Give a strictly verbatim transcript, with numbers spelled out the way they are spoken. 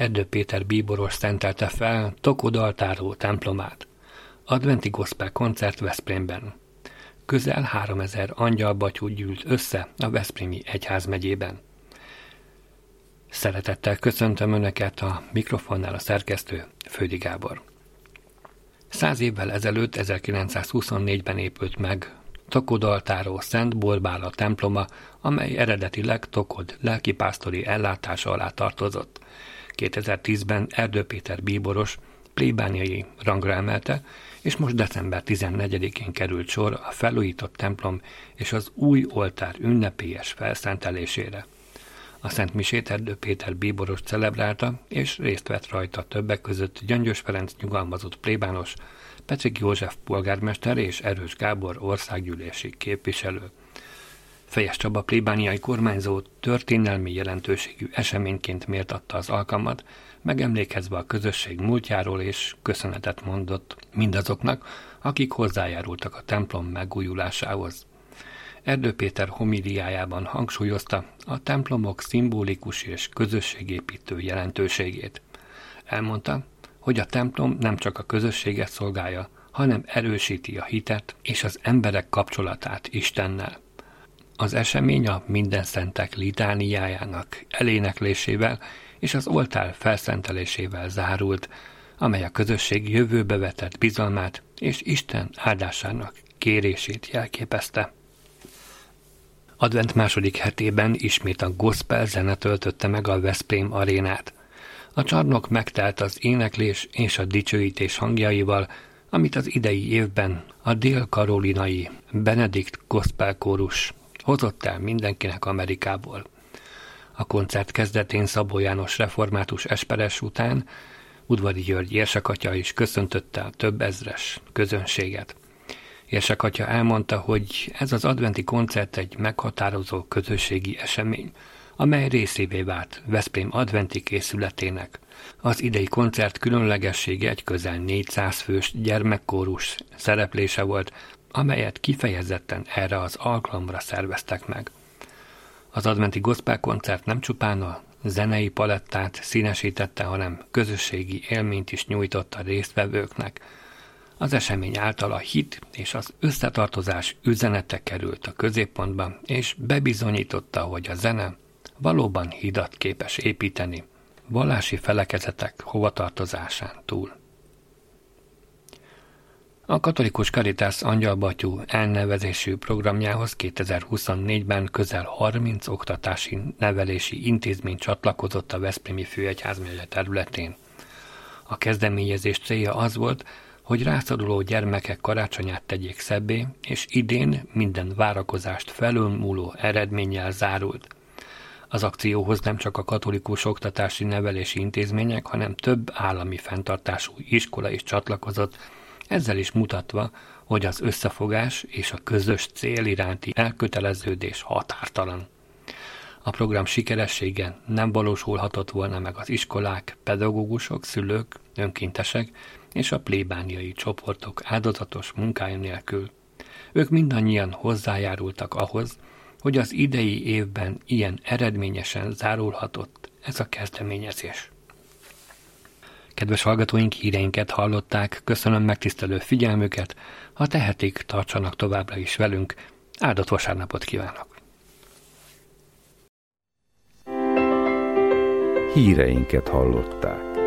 Erdő Péter bíboros szentelte fel Tokodaltáró templomát. Adventi gospel koncert Veszprémben. Közel háromezer angyalbatyú gyűlt össze a veszprémi egyházmegyében. Szeretettel köszöntöm Önöket, a mikrofonnál a szerkesztő, Földi Gábor. Száz évvel ezelőtt, ezerkilencszázhuszonnégyben épült meg Tokodaltáró Szent Borbála temploma, amely eredetileg Tokod lelkipásztori ellátása alá tartozott. kétezer-tízben Erdő Péter bíboros plébániai rangra emelte, és most december tizennegyedikén került sor a felújított templom és az új oltár ünnepélyes felszentelésére. A Szent Misét Erdő Péter bíboros celebrálta, és részt vett rajta többek között Gyöngyös Ferenc nyugalmazott plébános, Pecsik József polgármester és Erős Gábor országgyűlési képviselő. Fejes Csaba plébániai kormányzó történelmi jelentőségű eseményként méltatta az alkalmat, megemlékezve a közösség múltjáról, és köszönetet mondott mindazoknak, akik hozzájárultak a templom megújulásához. Erdő Péter homiliájában hangsúlyozta a templomok szimbolikus és közösségépítő jelentőségét. Elmondta, hogy a templom nem csak a közösséget szolgálja, hanem erősíti a hitet és az emberek kapcsolatát Istennel. Az esemény a Mindenszentek litániájának eléneklésével és az oltár felszentelésével zárult, amely a közösség jövőbe vetett bizalmát és Isten áldásának kérését jelképezte. Advent második hetében ismét a gospel zene töltötte meg a Veszprém arénát. A csarnok megtelt az éneklés és a dicsőítés hangjaival, amit az idei évben a dél-karolinai Benedikt Gospel Kórus hozott el mindenkinek Amerikából. A koncert kezdetén Szabó János református esperes után Udvari György érsekatya is köszöntötte a több ezres közönséget. Érsekatya elmondta, hogy ez az adventi koncert egy meghatározó közösségi esemény, amely részévé vált Veszprém adventi készületének. Az idei koncert különlegessége egy közel négyszáz fős gyermekkórus szereplése volt, amelyet kifejezetten erre az alkalomra szerveztek meg. Az adventi gospel koncert nem csupán a zenei palettát színesítette, hanem közösségi élményt is nyújtott a résztvevőknek. Az esemény által a hit és az összetartozás üzenete került a középpontba, és bebizonyította, hogy a zene valóban hidat képes építeni vallási felekezetek hovatartozásán túl. A Katolikus Caritas Angyalbatyú elnevezésű programjához kétezer-huszonnégyben közel harminc oktatási nevelési intézmény csatlakozott a Veszprémi Főegyházmegye területén. A kezdeményezés célja az volt, hogy rászoruló gyermekek karácsonyát tegyék szebbé, és idén minden várakozást felülmúló eredménnyel zárult. Az akcióhoz nem csak a katolikus oktatási nevelési intézmények, hanem több állami fenntartású iskola is csatlakozott, ezzel is mutatva, hogy az összefogás és a közös cél iránti elköteleződés határtalan. A program sikeressége nem valósulhatott volna meg az iskolák, pedagógusok, szülők, önkéntesek és a plébániai csoportok áldozatos munkája nélkül. Ők mindannyian hozzájárultak ahhoz, hogy az idei évben ilyen eredményesen zárulhatott ez a kezdeményezés. Kedves hallgatóink, híreinket hallották, köszönöm megtisztelő figyelmüket, ha tehetik, tartsanak továbbra is velünk, áldott vasárnapot kívánok! Híreinket hallották.